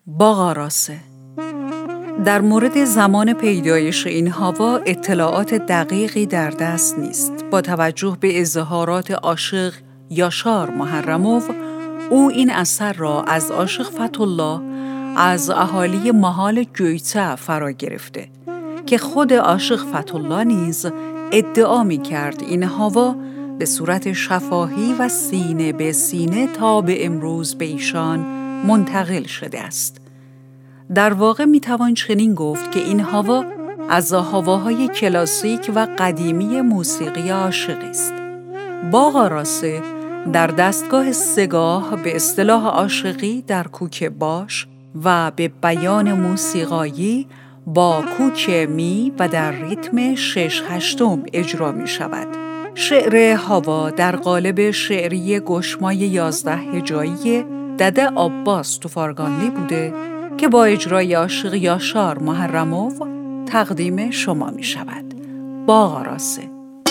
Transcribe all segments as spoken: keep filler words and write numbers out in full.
باغ آراسه. در مورد زمان پیدایش این هوا اطلاعات دقیقی در دست نیست. با توجه به اظهارات عاشق یاشار محرموف، او این اثر را از عاشق فتح‌الله از اهالی محال گویته فرا گرفته که خود عاشق فتح‌الله نیز ادعا می کرد این هوا به صورت شفاهی و سینه به سینه تا به امروز به ایشان منتقل شده است. در واقع می توان چنین گفت که این هوا از هواهای کلاسیک و قدیمی موسیقی عاشقی است. باغ آراسه در دستگاه سگاه به اصطلاح عاشقی در کوک باش و به بیان موسیقایی با کوک می و در ریتم شش هشتم اجرا می شود. شعر هوا در قالب شعری گشمای یازده هجایی دده عباس توفارگانلی بوده که با اجرای عاشق یاشار محرموف تقدیم شما می شود. باغ آراسه.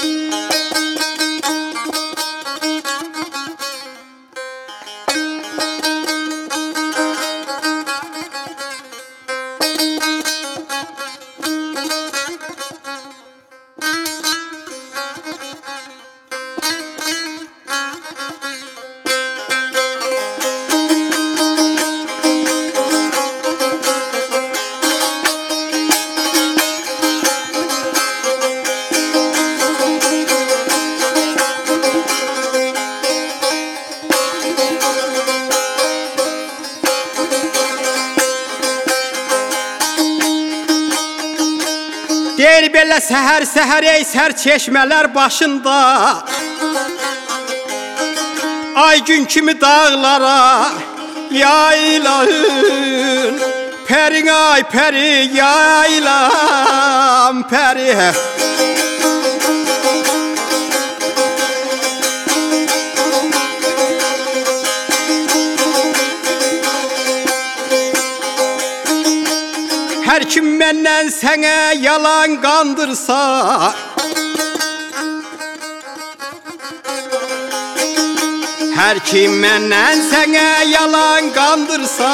Deyir belə səhər-səhər ey sər çeşmələr başında, ay gün kimi dağlara yayılan, pərin ay pəri yayılan pəri. Hər kim məndən sənə yalan qandırsa, hər kim məndən sənə yalan qandırsa,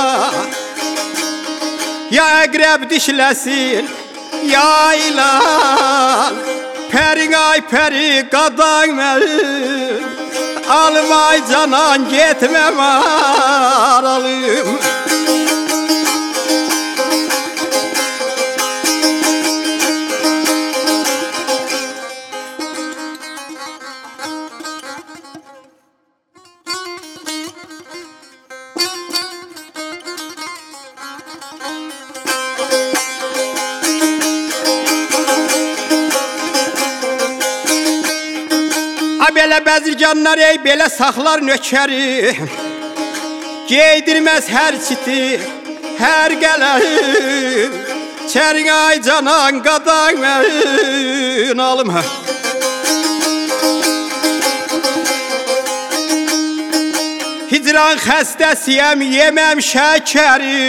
ya əqrəb dişləsin, ya ilan, pərin ay pəri qadan mənim, alım ay canan getməm aralım. Belə bəzirganlar ey belə saxlar nökəri, geydirməz hər çiti, hər gələri, çərin ay canan qadan mənim alım. Hicran xəstəsiyəm, yeməm şəkəri,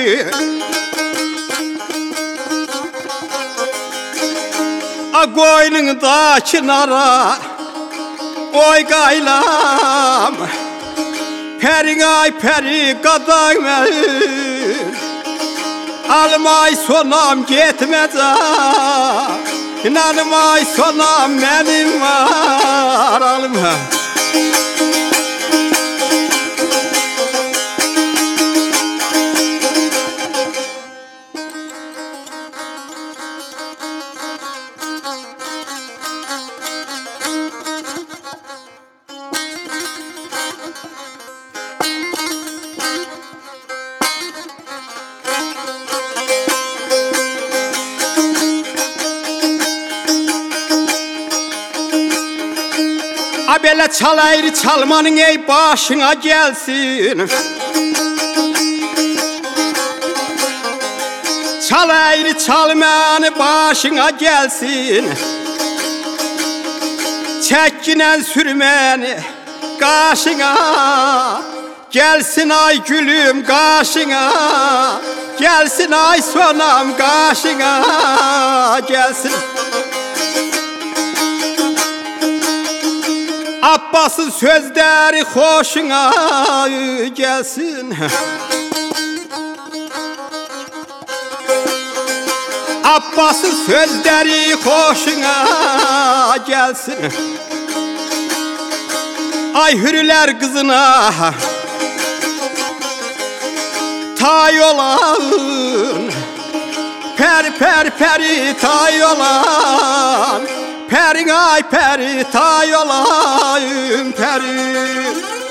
a qoynundakı nara, oy qaylam, pərin ay pəri qadan mənim, alım ay sonam getməcəm, inanım ay sonam mənim var alım. A belə çal əyri çalmanın ey başına gəlsin, çal əyri çalmanı başına gəlsin, çəkkinən sürməni qaşına, gəlsin ay gülüm qaşına, gəlsin ay sonam qaşına, gəlsin. Abbas'ın sözleri hoşuna gelsin. Abbas'ın sözleri hoşuna gelsin. Ay hürüler kızına tay olan, peri peri peri tay olan, perin ay peri tay olan peri.